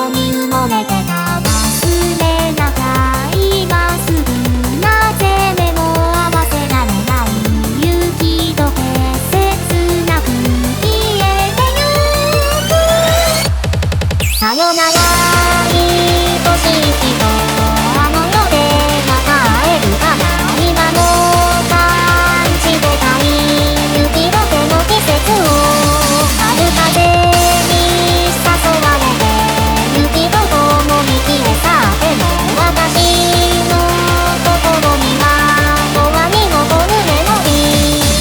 ろに埋もれてた忘れながいますぐなぜ目も合わせられない雪解け切なく消えてゆくさよなら愛しい人あの世でまた会えるかな今も感じてたい雪解けの季節を春風に誘われて雪と共に消え去っても私の心には永遠に残るメモリー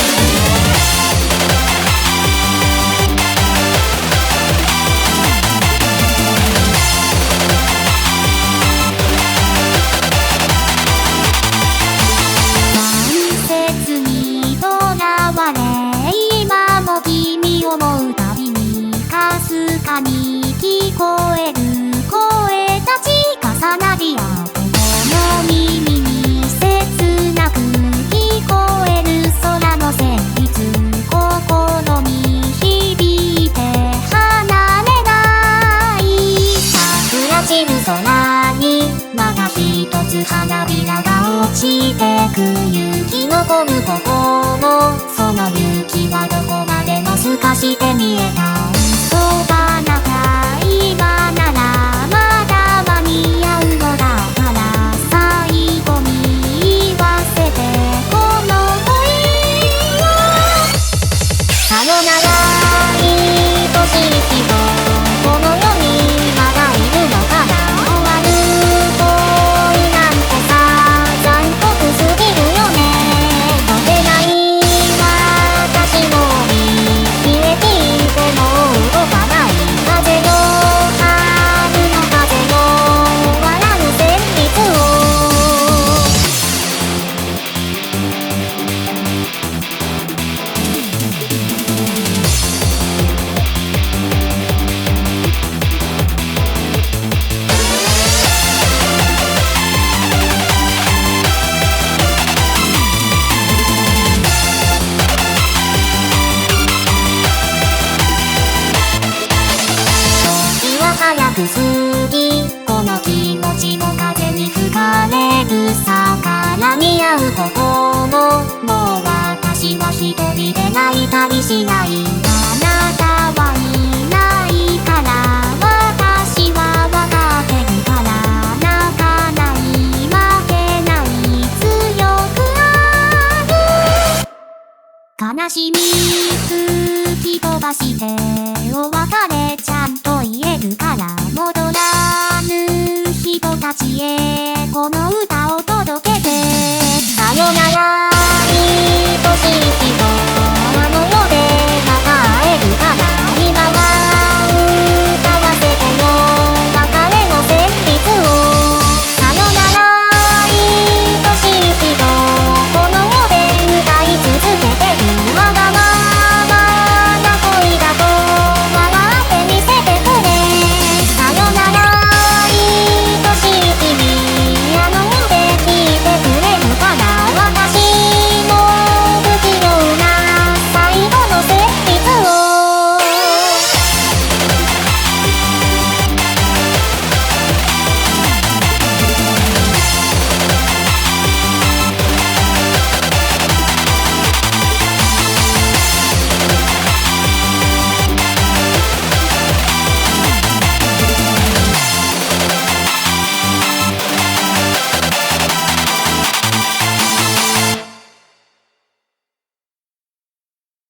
今も君を思うたびにかすかに聞こえる声たち重なり合うこの耳に切なく聞こえる空の旋律心に響いて離れない桜散る空にまた一つ花びらが落ちてく雪残る心その雪はどこまでも透かして見えた嘘花が今ならまだ間に合うのだから最後に言わせてこの恋をさよなら愛しい人この世にまだいるのかな終わる恋なんてさ残酷すぎるよね飛べない私の帯消えていても動かない風よ春の風よ終わらぬ旋律を早く過ぎこの気持ちも風に吹かれるさ絡み合う心もう私は一人で泣いたりしないあなたはいないから私は分かってるから泣かない負けない強くある悲しみ吹き飛ばしてお別れちゃんと言えるから